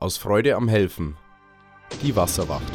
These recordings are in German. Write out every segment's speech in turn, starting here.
Aus Freude am Helfen. Die Wasserwacht.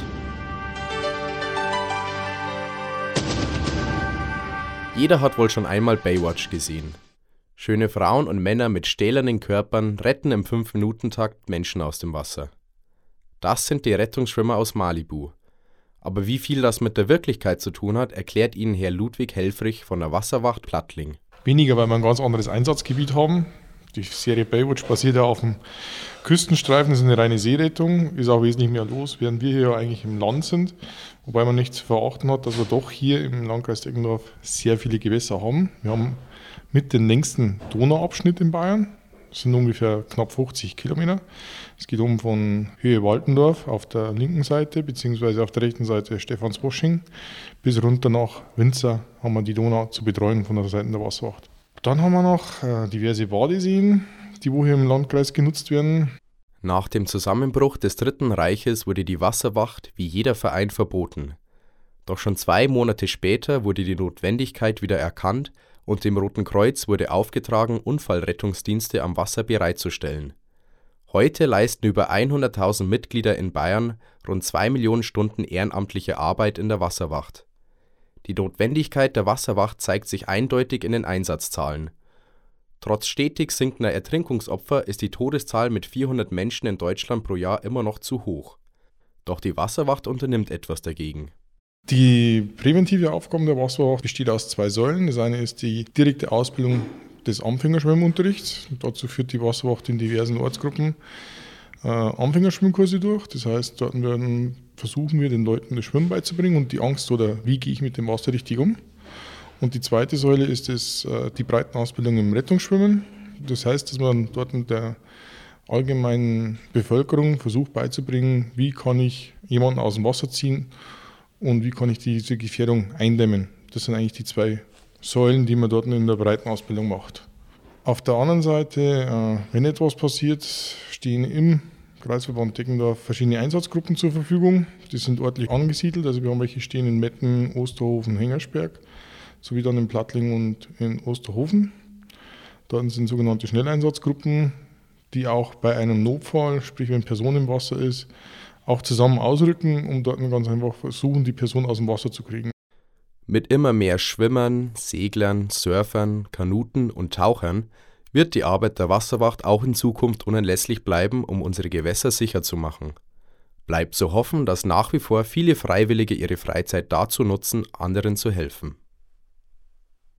Jeder hat wohl schon einmal Baywatch gesehen. Schöne Frauen und Männer mit stählernen Körpern retten im 5-Minuten-Takt Menschen aus dem Wasser. Das sind die Rettungsschwimmer aus Malibu. Aber wie viel das mit der Wirklichkeit zu tun hat, erklärt Ihnen Herr Ludwig Helfrich von der Wasserwacht Plattling. Weniger, weil wir ein ganz anderes Einsatzgebiet haben. Die Serie Baywatch basiert ja auf dem Küstenstreifen, das ist eine reine Seerettung, ist auch wesentlich mehr los, während wir hier ja eigentlich im Land sind. Wobei man nicht zu verachten hat, dass wir doch hier im Landkreis Deggendorf sehr viele Gewässer haben. Wir haben mit den längsten Donauabschnitt in Bayern. Das sind ungefähr knapp 50 Kilometer. Es geht von Höhe Waltendorf auf der linken Seite, beziehungsweise auf der rechten Seite Stephansbosching, bis runter nach Winzer haben wir die Donau zu betreuen von der Seite der Wasserwacht. Dann haben wir noch diverse Badeseen, die wo hier im Landkreis genutzt werden. Nach dem Zusammenbruch des Dritten Reiches wurde die Wasserwacht wie jeder Verein verboten. Doch schon 2 Monate später wurde die Notwendigkeit wieder erkannt und dem Roten Kreuz wurde aufgetragen, Unfallrettungsdienste am Wasser bereitzustellen. Heute leisten über 100.000 Mitglieder in Bayern rund 2 Millionen Stunden ehrenamtliche Arbeit in der Wasserwacht. Die Notwendigkeit der Wasserwacht zeigt sich eindeutig in den Einsatzzahlen. Trotz stetig sinkender Ertrinkungsopfer ist die Todeszahl mit 400 Menschen in Deutschland pro Jahr immer noch zu hoch. Doch die Wasserwacht unternimmt etwas dagegen. Die präventive Aufgabe der Wasserwacht besteht aus 2 Säulen. Das eine ist die direkte Ausbildung des Anfängerschwimmunterrichts. Dazu führt die Wasserwacht in diversen Ortsgruppen Anfängerschwimmkurse durch. Das heißt, dort versuchen wir den Leuten das Schwimmen beizubringen und die Angst oder wie gehe ich mit dem Wasser richtig um. Und die zweite Säule ist die Breitenausbildung im Rettungsschwimmen. Das heißt, dass man dort der allgemeinen Bevölkerung versucht beizubringen, wie kann ich jemanden aus dem Wasser ziehen und wie kann ich diese Gefährdung eindämmen. Das sind eigentlich die 2 Säulen, die man dort in der Breitenausbildung macht. Auf der anderen Seite, wenn etwas passiert, stehen im Kreisverband Deggendorf verschiedene Einsatzgruppen zur Verfügung. Die sind örtlich angesiedelt, also wir haben welche stehen in Metten, Osterhofen, Hengersberg, sowie dann in Plattling und in Osterhofen. Dort sind sogenannte Schnelleinsatzgruppen, die auch bei einem Notfall, sprich wenn Person im Wasser ist, auch zusammen ausrücken, um dort ganz einfach versuchen, die Person aus dem Wasser zu kriegen. Mit immer mehr Schwimmern, Seglern, Surfern, Kanuten und Tauchern wird die Arbeit der Wasserwacht auch in Zukunft unerlässlich bleiben, um unsere Gewässer sicher zu machen. Bleibt zu hoffen, dass nach wie vor viele Freiwillige ihre Freizeit dazu nutzen, anderen zu helfen.